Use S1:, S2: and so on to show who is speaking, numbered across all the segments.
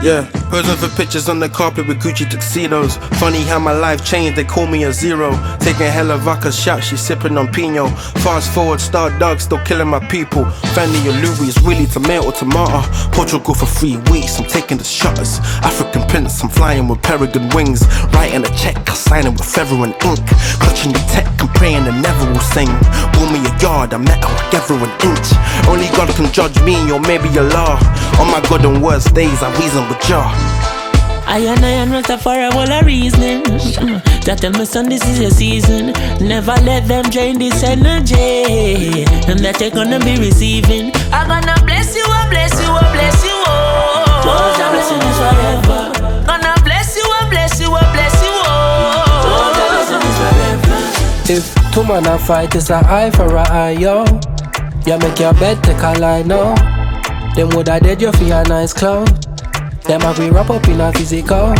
S1: Yeah, posing for pictures on the carpet with Gucci tuxedos. Funny how my life changed, they call me a zero. Taking hella vodka shots, she sipping on Pinot. Fast forward, Star Dog still killing my people. Fanny or Louis is really tomato. Portugal for 3 weeks, I'm taking the shutters. African prince, I'm flying with peregrine wings. Writing a check, I sign it with feather and ink. Clutching the tech, I'm praying I never will sing. Bought me a yard, I met her, I gave her an inch. Only God can judge me, or maybe Allah. On my good and worst days, I reason with Jah.
S2: I and Rastafari all a reasoning. That tell me son, this is your season. Never let them drain this energy, and that you're gonna be receiving. I'm gonna bless you, I bless you, I bless you. Oh, your blessing is forever. Gonna bless you, I bless you, I bless you. Oh, your blessing is forever.
S3: If two man a fight, it's an eye for an eye, yo. You make your bed, take a lie, no. Them woulda dead you for your nice clothes. Them a we wrap up in a physical.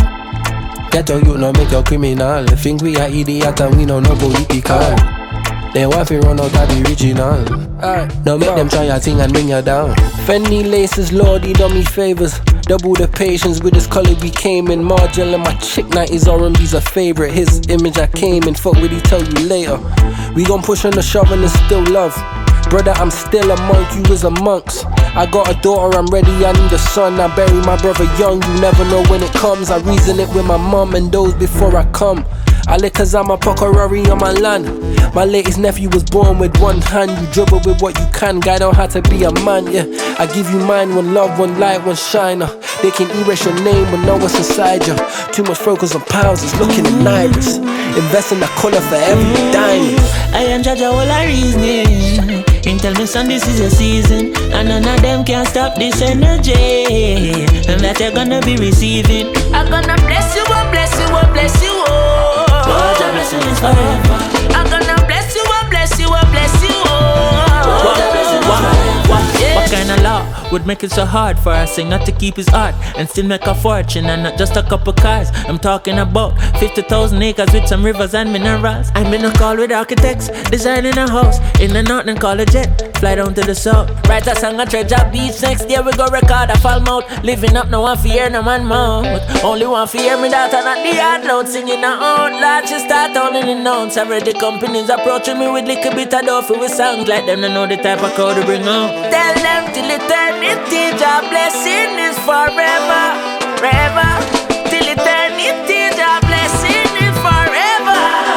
S3: Get a you no make you criminal. Think we are idiot and we no political. They want to run out of the original. Now make them try your thing and bring you down. Fendi laces, Lord, he done me favors. Double the patience with this color we came in. Margel and my chick 90s R&B's a favorite. His image I came in, fuck with he tell you later. We gon' push on the shove and it's still love. Brother, I'm still a monk, you is a monks. I got a daughter, I'm ready, I need a son. I bury my brother young, you never know when it comes. I reason it with my mom and those before I come. I live cause I'm a Pokerari on my land. My latest nephew was born with one hand. You dribble with what you can, guy don't have to be a man, yeah. I give you mine, one love, one light, one shiner. They can erase your name but know what's inside you. Too much focus on pounds, it's looking in iris. Invest in the color for every diamond.
S2: I am judge all our reasoning. And tell me son, this is your season, and none of them can stop this energy, and that you're gonna be receiving. I'm gonna bless you, I bless you, I bless you. Oh, your blessing is forever. I'm gonna bless you, I bless you, I bless you. Oh, your blessing is forever. What kind of law would make it so hard for a singer to keep his art and still make a fortune and not just a couple cars? I'm talking about 50,000 acres with some rivers and minerals. I'm in a call with architects, designing a house in the north and call a jet, fly down to the south. Write a song and treasure beach, next year we go record a fall mouth. Living up, no one fear, no man mouth. Only one fear me that and not the hard note. Singing out loud, she start owning the notes. Already companies approaching me with little bit of dough with songs like them, they know the type of crowd to bring out. Tell them till eternity, your blessing is forever, forever. Till eternity, your blessing is forever.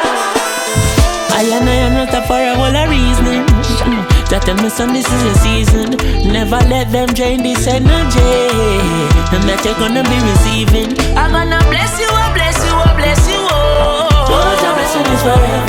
S2: I am not a for all a reasoning. That tell me son, this is your season. Never let them drain this energy, and that you're gonna be receiving. I'm gonna bless you, I bless you, I bless you. Oh, your blessing is forever.